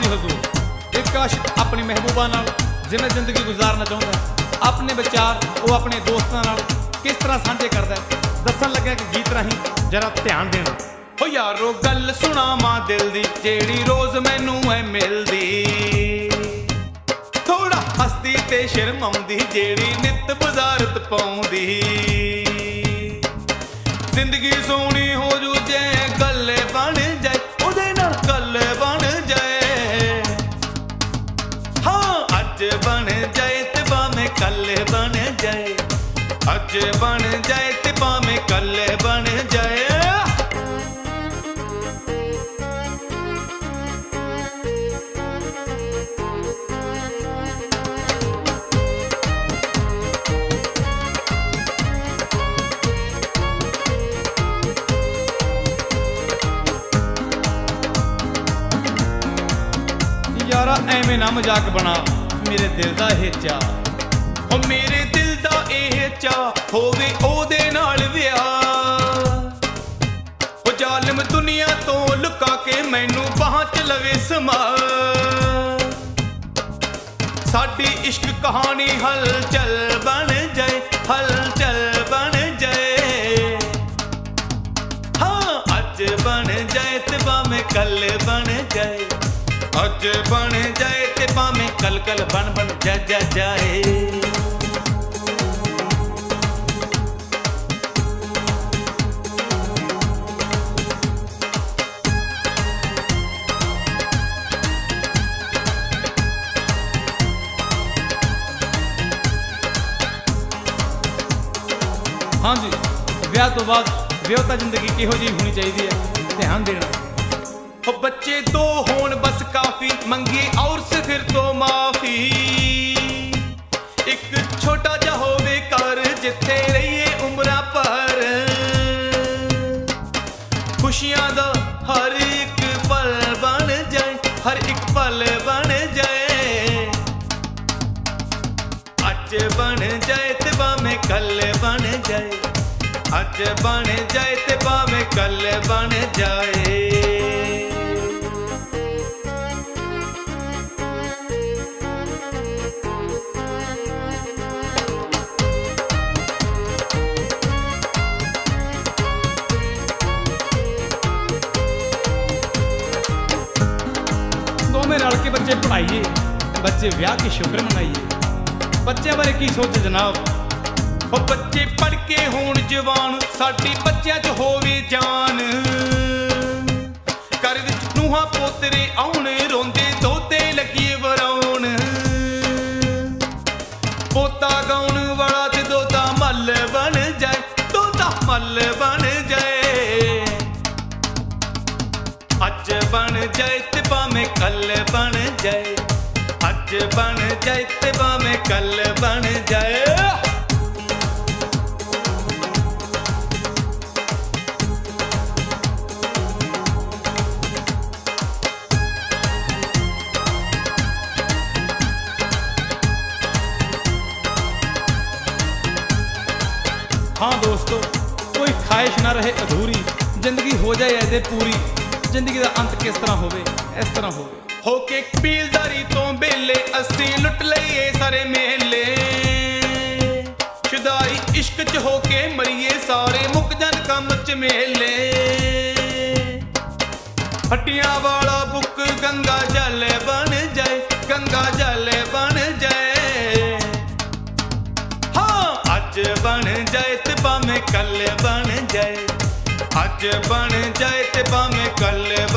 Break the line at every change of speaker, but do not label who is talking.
हजूर एक आशिक अपनी महबूबा नाल जिवें जिंदगी गुजारना चाहुंदा है, अपने विचार वो अपने दोस्तां नाल किस तरह साझे करदा है, दस्सण लग्या कि गीत राहीं जरा ध्यान देना। हो यारो गल सुना मां दिल दी जेड़ी रोज मैनू है मिलदी, थोड़ा हसदी ते शर्माउंदी जेड़ी नित बुजारत पाउंदी, जिंदगी सोहनी हो जू जे गल बन जाए ओदे नाल गल बन जाए, हाँ अज बन जाए ते भावें कल बन जाए, अज बन जाए ते भावें कल बन जाए। यारा एवें ना मजाक बना मेरे दिल दा एह चाह, ओ मेरे दिल दा एह चाह होवे ओदे नाल विआह, ओ जालिम दुनिया तो लुका के मैनू बाहां च लवे समा, साडी इश्क कहानी हलचल बन जाए, हलचल बन जाए, हाँ अज बन जाए ते भावें कल बन जाए, अज बन जाए ते भावें कल कल बन बन जा जाए। हाँ जी, विआह तो बाद विआहता जिंदगी किहो जी होनी चाहिए है, ध्यान देना। ओ बच्चे दो होन बस काफी, मंगी और से फिर तो माफी, एक छोटा जा होवे घर जिथे रहिए उम्रा पर, खुशियां दा हर एक पल बन जाए, हर एक पल बन जाए, अज बन जाए ते भावें कल बन जाए, अज बन जाए ते भावें कल बन जाए। दोवें रल के बच्चे पढ़ाइए, बच्चे विआह की शुक्र मनाइए। बच्चों बारे की सोच जनाब, ओ बच्चे पढ़ के होण जवान, साडी बच्चों च होवे जान, घर विच नूहां पोतरे आउण रोंदे दोते लगिए वराउण, पोता गाउण वाला ते दोता मल बन जाए, दोता मल बन जाए, अज बन जाए ते भावें कल बन जाए, अज बन जाए ते भावें कल बन जाए। हाँ दोस्तों, कोई ख्वाहिश ना रहे अधूरी, जिंदगी हो जाए ऐसे पूरी, जिंदगी का अंत किस तरह होवे, इस तरह होके कबीलदारी तो बेले असी लुट लईए सारे मेले, शुदाई इश्क च होके मरीए सारे मुक जन कम च मेले, हड्डियां वाला बुक गंगा जल बन जाए, गंगा जल बन जाए, हाँ अज बन जाए ते भावें कल बन जाए, अज बन जाए ते भावें कल